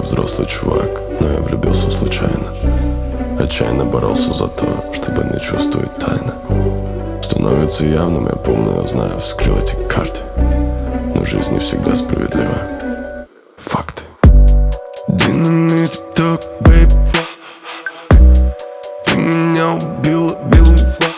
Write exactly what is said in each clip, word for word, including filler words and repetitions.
взрослый чувак, но я влюбился случайно. Отчаянно боролся за то, чтобы не чувствовать тайны. Становится явным, я помню, я знаю, вскрыл эти карты. Но жизнь не всегда справедлива. Факты. Динамит ток, бэйб. Ты меня убила, белый флаг.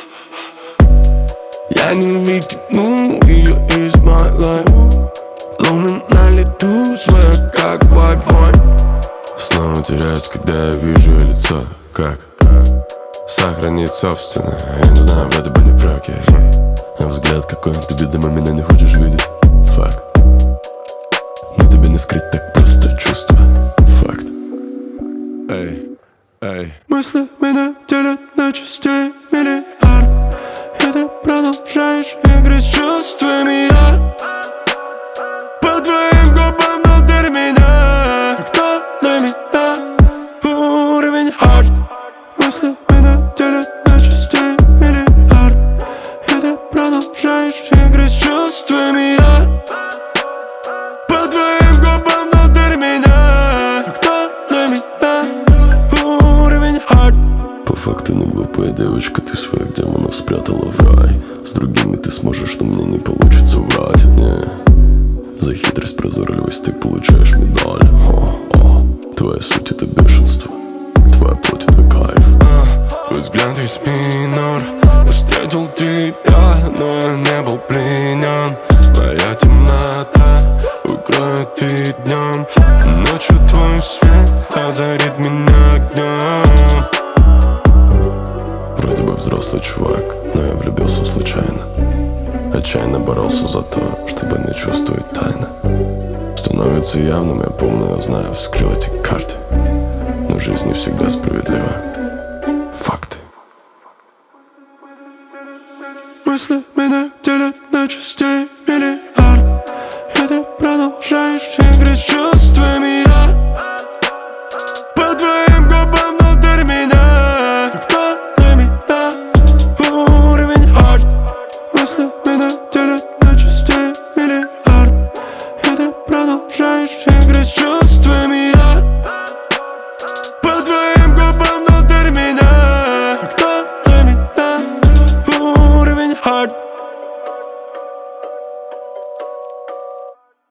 Я не выкинул ее из my life. Луна на лету, своя как Wi-Fi. Снова теряюсь, когда я вижу ее лицо. Как сохранить собственное? Я не знаю, вроде бы не враг я. А взгляд какой, ты, видимо, меня не хочешь видеть. Факт. Но тебе не скрыть так просто чувства. Факт. Эй, эй. Мысли меня делят на частей миллиард. И ты продолжаешь играть с чувствами. Я по твоим губам внутрь меня. Кто для меня уровень хард. Мысли меня делят на частей миллиард. И ты продолжаешь играть с чувствами. Я по твоим губам внутрь меня. Кто для меня уровень хард. По факту не глупая девочка, ты своих демонов спрятала в рай. С другими ты сможешь, но мне не получится врать. Не. За хитрость, прозорливость ты получаешь медаль. О, о. Твоя суть это бешенство, твоя плоть это кайф. а, Твой взгляд весь минор. Я встретил тебя, но я не был пленен. Моя темнота укроет и днем. Ночью твой свет озарит меня огнем. Вроде бы взрослый чувак, но я влюбился случайно. Отчаянно боролся за то, чтобы не чувствовать тайны. Становится явным, я помню, я знаю, вскрыл эти карты. Но жизнь не всегда справедлива. Факты. Мысли меня делят на частей миллиард.